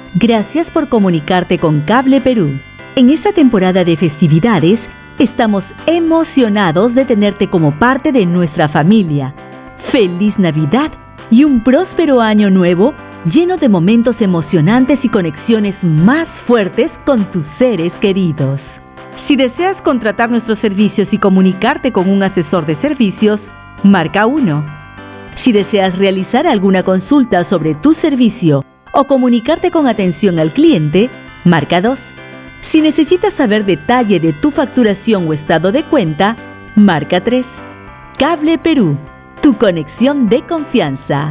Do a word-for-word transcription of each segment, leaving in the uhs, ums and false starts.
Gracias por comunicarte con Cable Perú. En esta temporada de festividades, estamos emocionados de tenerte como parte de nuestra familia. ¡Feliz Navidad y un próspero año nuevo lleno de momentos emocionantes y conexiones más fuertes con tus seres queridos! Si deseas contratar nuestros servicios y comunicarte con un asesor de servicios, marca uno. Si deseas realizar alguna consulta sobre tu servicio o comunicarte con atención al cliente, marca dos. Si necesitas saber detalle de tu facturación o estado de cuenta, marca tres. Cable Perú, tu conexión de confianza.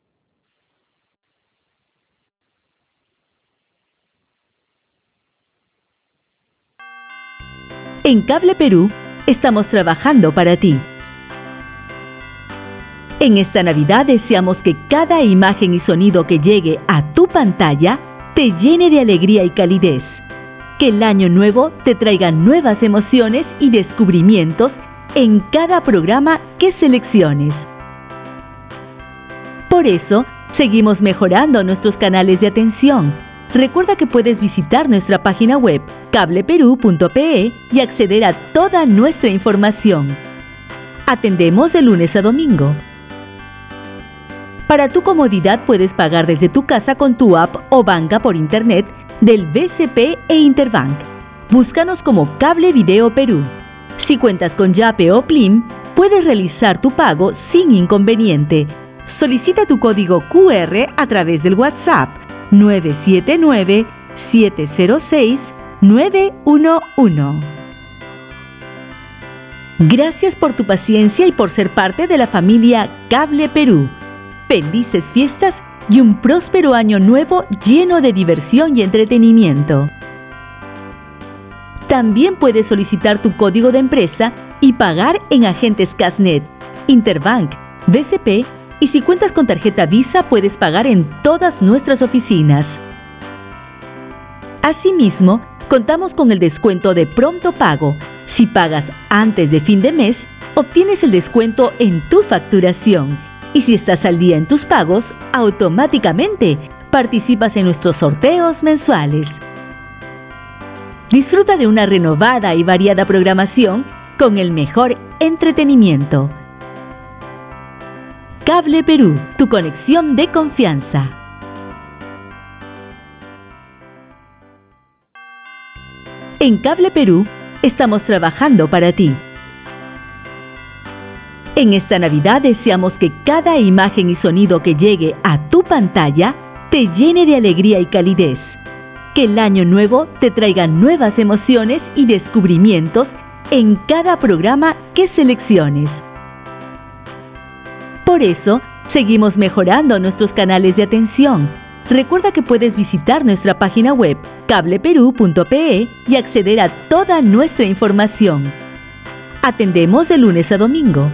En Cable Perú, estamos trabajando para ti. En esta Navidad deseamos que cada imagen y sonido que llegue a tu pantalla te llene de alegría y calidez. Que el año nuevo te traiga nuevas emociones y descubrimientos en cada programa que selecciones. Por eso, seguimos mejorando nuestros canales de atención. Recuerda que puedes visitar nuestra página web cable perú punto pe y acceder a toda nuestra información. Atendemos de lunes a domingo. Para tu comodidad puedes pagar desde tu casa con tu app o banca por internet del B C P e Interbank. Búscanos como Cable Video Perú. Si cuentas con Yape o Plim, puedes realizar tu pago sin inconveniente. Solicita tu código Q R a través del WhatsApp nueve siete nueve, siete cero seis, nueve uno uno. Gracias por tu paciencia y por ser parte de la familia Cable Perú. Felices fiestas y un próspero año nuevo lleno de diversión y entretenimiento. También puedes solicitar tu código de empresa y pagar en agentes Casnet, Interbank, B C P y si cuentas con tarjeta Visa puedes pagar en todas nuestras oficinas. Asimismo, contamos con el descuento de pronto pago. Si pagas antes de fin de mes, obtienes el descuento en tu facturación. Y si estás al día en tus pagos, automáticamente participas en nuestros sorteos mensuales. Disfruta de una renovada y variada programación con el mejor entretenimiento. Cable Perú, tu conexión de confianza. En Cable Perú, estamos trabajando para ti. En esta Navidad deseamos que cada imagen y sonido que llegue a tu pantalla te llene de alegría y calidez. Que el año nuevo te traiga nuevas emociones y descubrimientos en cada programa que selecciones. Por eso, seguimos mejorando nuestros canales de atención. Recuerda que puedes visitar nuestra página web cable perú punto pe y acceder a toda nuestra información. Atendemos de lunes a domingo.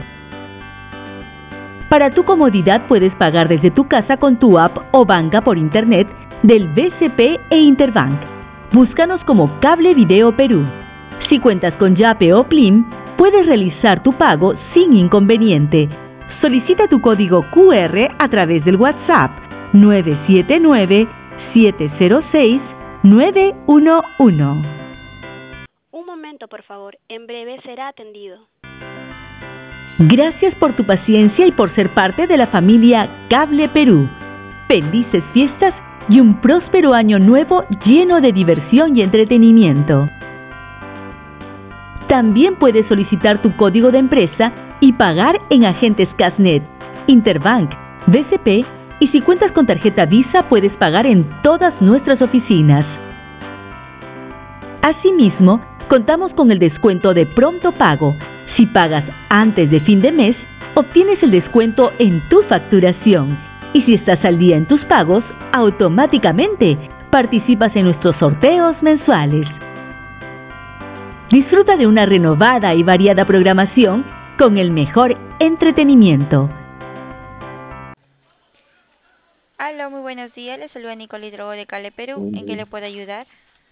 Para tu comodidad puedes pagar desde tu casa con tu app o banca por internet del B C P e Interbank. Búscanos como Cable Video Perú. Si cuentas con Yape o Plim, puedes realizar tu pago sin inconveniente. Solicita tu código Q R a través del WhatsApp nueve siete nueve, siete cero seis, nueve uno uno. Un momento, por favor. En breve será atendido. Gracias por tu paciencia y por ser parte de la familia Cable Perú. Felices fiestas y un próspero año nuevo lleno de diversión y entretenimiento. También puedes solicitar tu código de empresa y pagar en agentes Casnet, Interbank, B C P y si cuentas con tarjeta Visa puedes pagar en todas nuestras oficinas. Asimismo, contamos con el descuento de pronto pago. Si pagas antes de fin de mes, obtienes el descuento en tu facturación. Y si estás al día en tus pagos, automáticamente participas en nuestros sorteos mensuales. Disfruta de una renovada y variada programación con el mejor entretenimiento. Hola, muy buenos días. Les saluda Nicole Drogo de Cable Perú. ¿En qué le puedo ayudar?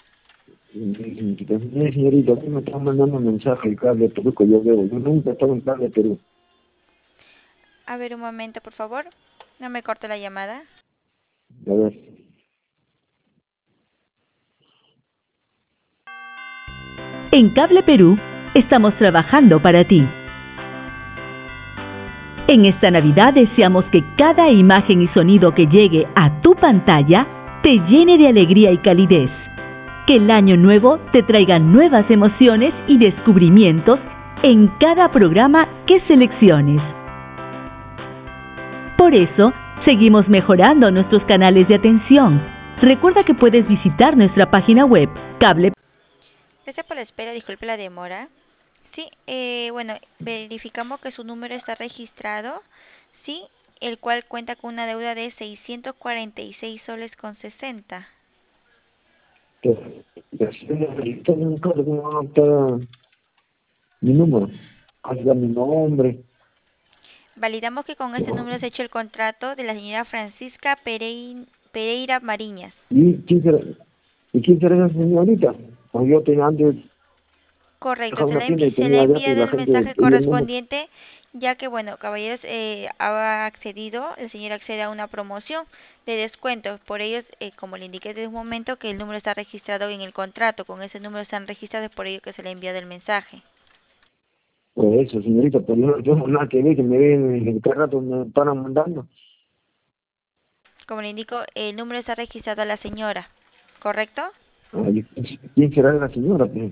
Mire, señorita, aquí me están mandando un mensaje el Cable Perú que yo veo. Yo nunca he estado en Cable Perú. A ver, un momento, por favor. No me corte la llamada. A ver. En Cable Perú estamos trabajando para ti. En esta Navidad deseamos que cada imagen y sonido que llegue a tu pantalla te llene de alegría y calidez. Que el año nuevo te traiga nuevas emociones y descubrimientos en cada programa que selecciones. Por eso, seguimos mejorando nuestros canales de atención. Recuerda que puedes visitar nuestra página web, Cable. Gracias por la espera, disculpe la demora. Sí, eh, bueno, verificamos que su número está registrado, sí, el cual cuenta con una deuda de seiscientos cuarenta y seis soles con sesenta. Que, que si me registran un cargo, ¿cómo van a anotar mi número? Hasta mi nombre. Validamos que con este número se ha hecho el contrato de la señora Francisca Perein- Pereira Mariñas. ¿Y quién será, ¿y quién será esa señorita? Pues yo tenía antes Correcto, dejaba se una le, tienda y envi- se le ha tenía ya que enviado la el gente mensaje pedía el número. correspondiente, ya que, bueno, caballeros, eh, ha accedido, el señor accede a una promoción de descuento. Por ello, eh, como le indiqué desde un momento, que el número está registrado en el contrato. Con ese número están registrados, por ello que se le ha enviado el mensaje. Pues eso, señorita, pero yo, yo no nada que ver, que me ven en cada rato me están mandando. Como le indico, el número está registrado a la señora, ¿correcto? Ay, ¿quién será la señora? Pues?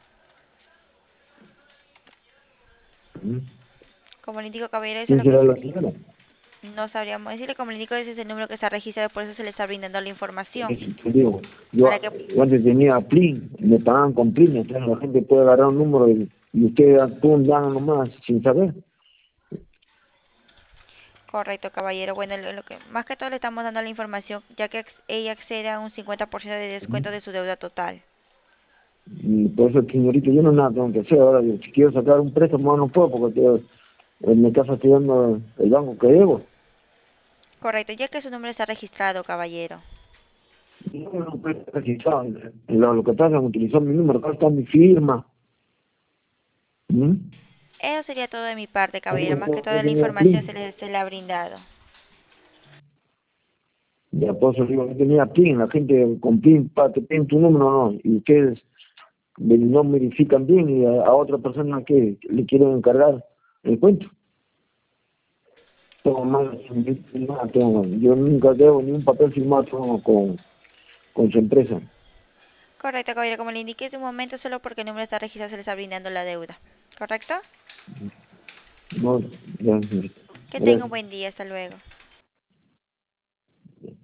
¿Mm? Como le indico, caballero, eso es ¿Quién lo que será la señora? no sabríamos decirle. Como le indico, ese es el número que está registrado, por eso se le está brindando la información. Eso te digo, yo, Para que, yo antes tenía Plin, me pagaban con Plin, entonces la gente puede agarrar un número y, y ustedes actúan dan nomás sin saber. correcto, caballero. Bueno, lo, lo que más que todo le estamos dando la información, ya que ac- ella accede a un cincuenta por ciento de descuento de su deuda total. Y por eso, señorita, yo no nada tengo que hacer ahora. Yo, si quiero sacar un préstamo, no puedo, porque yo, en mi casa estoy dando el banco que debo. Correcto, ya que su número está registrado, caballero. No, no puedo estar registrado. Lo, lo que pasa es utilizar mi número, acá está mi firma. ¿Mm? Eso sería todo de mi parte, caballero. Más que Yo toda la tenía información Plin. se le, se le ha brindado. Ya, por eso digo, yo tenía Plin, la gente con Plin, pa, te piden tu número, no, y ustedes no verifican bien y a, a otra persona que le quieren encargar el cuento. Tengo más, nada tengo. Yo nunca debo ni un papel firmado tengo con, con su empresa. Correcto, caballero. Como le indiqué hace un momento, solo porque el número está registrado se le está brindando la deuda. ¿Correcto? No, ya, Que tenga un gracias. buen día. Hasta luego.